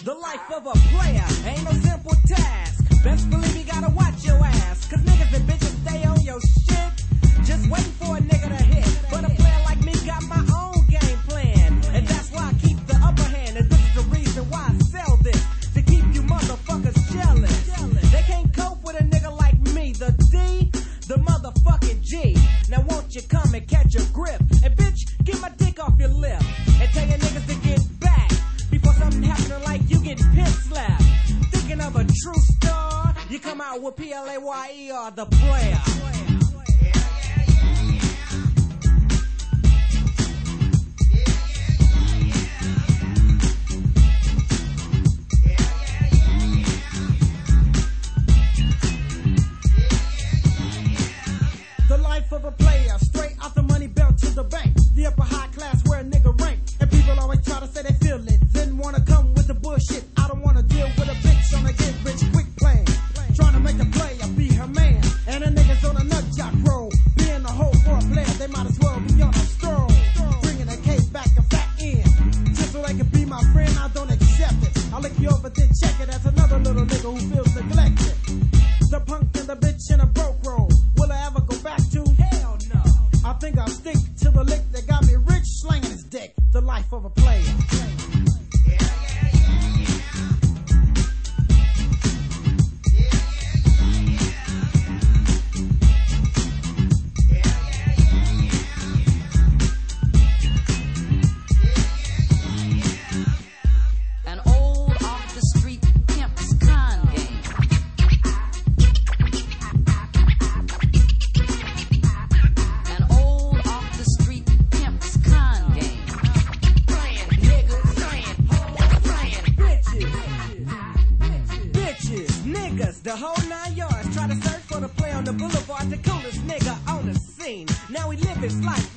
The life of a player ain't no simple task. Best believe you gotta watch your ass. Cause niggas and bitches stay on your shit. Just waiting for a nigga to hit. But a player like me got my own game plan. And that's why I keep the upper hand. And this is the reason why I sell this. To keep you motherfuckers jealous. They can't cope with a nigga like me. The D, the motherfucking G. Now won't you come and catch a grip? And bitch, get my dick off your lip. And tell your niggas to get back. Before something happening like you get pimp slapped. Thinking of a true star, you come out with P-L-A-Y-E-R, the player. The life of a player, straight out the money belt to the bank. The upper high class where a nigga rank. And people always try to say they feel it. Then wanna come with the bullshit. I don't wanna deal with a bitch on a get rich quick plan. Trying to make a player be her man. And the niggas on a nut jock roll. Being a hoe for a player, they might as well be on a stroll. Bringing a case back a fat end. Just so they can be my friend, I don't accept it. I'll lick you over then check it as another little nigga who feels neglected. The punk and the bitch in a broke roll. Will I ever go back to? Hell no. I think I'll stick to the lick that got me rich, slanging his dick. The life of a player. An old off the street pimp's con game. An old off the street pimp's con game. Playing niggas, playing hoes, playing bitches, niggas, the whole 9 yards. Try to search for the play on the boulevard, the coolest nigga on the scene. Now he live his life